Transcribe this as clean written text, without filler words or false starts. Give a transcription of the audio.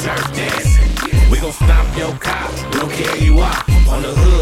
jerk dance. We gon' stomp your cop, we don't care who you are. On the hood.